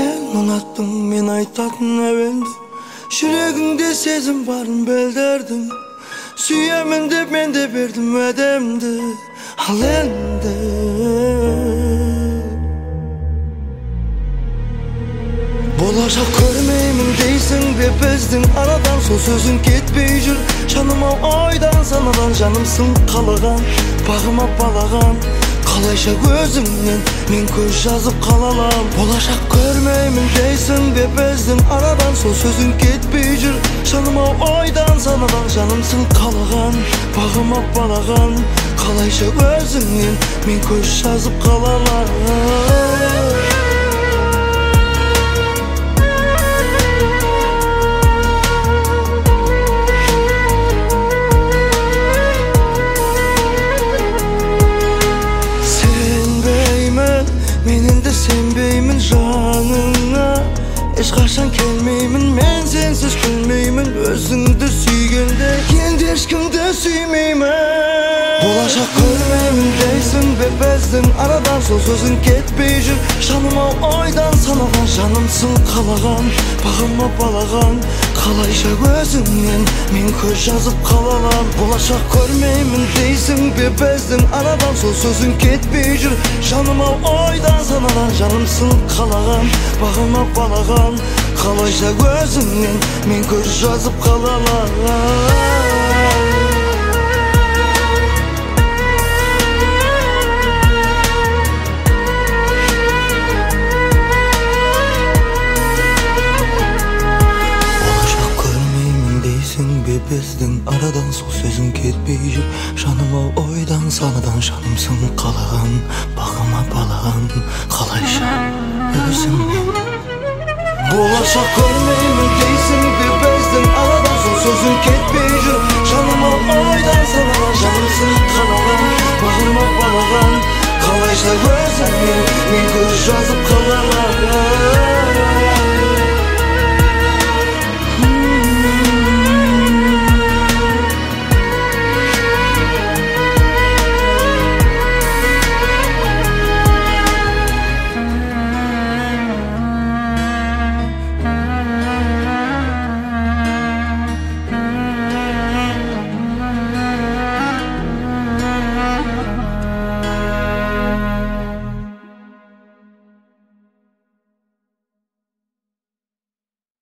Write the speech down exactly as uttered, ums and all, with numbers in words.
Sen unattın, men aytатын әбенді. Жүрегіңде сезім барын білдірдің. Сүйемін деп мен де бердім өдемді. Ал енді болашақ көрмеймін дейсің бе біздің арадан, сол сөзің кетпей жүр жаныма ойдан санадан. Жанымсың қалаған, бағыма балаған, қалайша көзіңнен мен көз жазып қалалам. Болашақ көрмеймін дейсің бе біздің арадан, сол сөзің кетпей жүр жаныма ойдан санадан. Жанымсың қалаған, бағыма балаған, қалайша көзіңнен мен көз жазып қалалам. Сенбеймін жаныңа, ешқашан келмеймін, мен сенсіз күлмеймін. Өзіңді сүйгенде енді ешкімді сүймеймін. Болашақ көрмеймін дейсің бе біздің арадан, сол сөзің кетпей жүр жаныма ойдан санадан. Жанымсың қалаған, бағыма балаған, қалайша көзіңнен мен көз жазып қалалам. Болашақ көрмеймін дейсің бе біздің арадан, сол сөзің кетпей жүр жаныма ойдан санадан. Жанымсың қалаған, бағыма балаған, қалайша көзіңнен мен көз жазып қалалам. Біздің арадан, сол сөзің кетпей жүр жаныма ойдан санадан. Жанымсың қалаған, бағыма балаған, қалайша өзіңнен. Болашақ көрмеймін дейсің бе біздің арадан, сол сөзің кетпей жүр жаныма ойдан санадан. Жанымсың қалаған, бағыма балаған, қалайша өзіңнен мен көз жазып қалалам.